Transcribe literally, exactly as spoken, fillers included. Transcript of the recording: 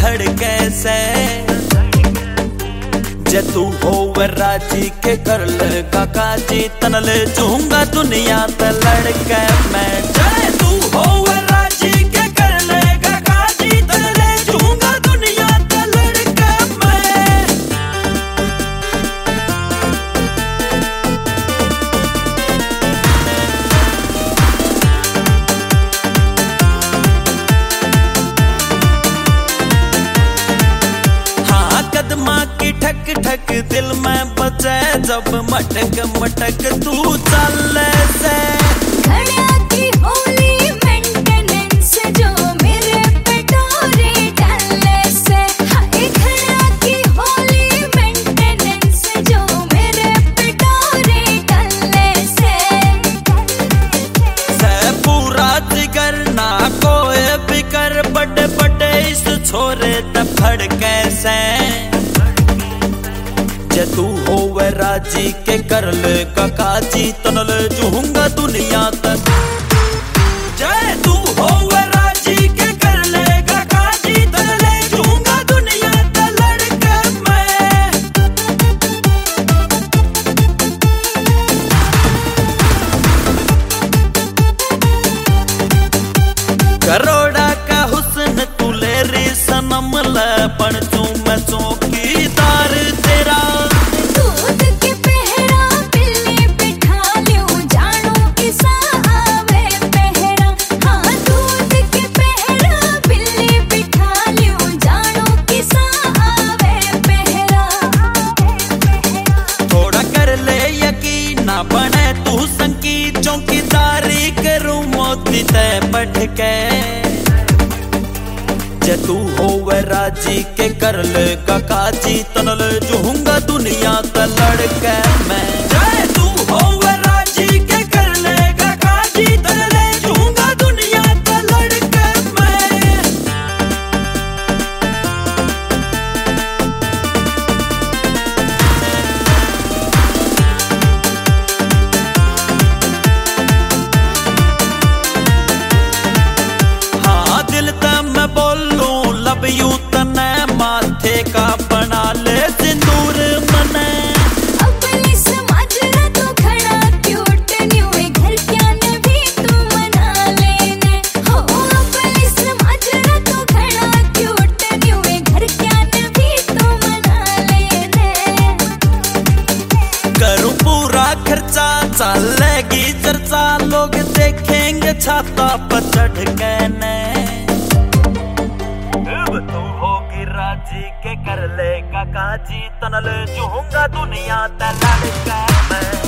धड़के से। जे तू होवे राजी के कर ले काकाजी तनले चूंगा दुनिया ते लड़के मैं। जे तू होवे राजी के कर ले काकाजी तनले चूंगा दुनिया ते लड़के मैं। हाँ कदमा की ठक ठक दिल में बचे जब मटक मटक तू चल से। घड़ा की होली मेंटेनेंस जो मेरे पेटोरे डाले से। हाय घड़ा की होली मेंटेनेंस जो मेरे पेटोरे डाले से। से पूरा जिगर ना कोई बिकर बड़े बड़े इस छोरे ते फड़के से। जे तू होवे राजी के कर ले काकाजी तनले चूंगा दुनिया तक। जे तू होवे राजी के कर ले काकाजी तनले चूंगा दुनिया तक लड़के मैं। करोड़ा का हुस्न तू ले रे सनम ले पण तू मैं चौकीदार तेरा। दूध के पहरा बिल्ली बिठा ल्यूं जानो किसा आवे पहरा। हाँ दूध के पहरा बिल्ली बिठा ल्यूं जानो किसा आवे पहरा। थोड़ा कर ले यकीन ना बने तू संकी चौकीदारी करूं मोती ते बैठ के। जे तू होवे राजी के कर ले काकाजी तनले चूंगा दुनिया ते लड़के मैं। जे तू होवे राजी के कर ले काकाजी तनले चूंगा दुनिया ते लड़के मैं। हाँ दिल ते मैं बोलूं लब यू तने माथे का बना ले सिंदूर मने। अपनी समाज रा तू खड़ा क्यूट न्यू घर क्या ने भी तू मना लेने। हो अपनी समाज रा तू खड़ा क्यूट न्यू घर क्या ने भी तू मना लेने। करूं पूरा खर्चा चलेगी चर्चा लोग देखेंगे छाता पर चढ़ के ने। अब तू होगी राजी के कर ले काकाजी तनले चूंगा दुनिया ते लड़के मैं।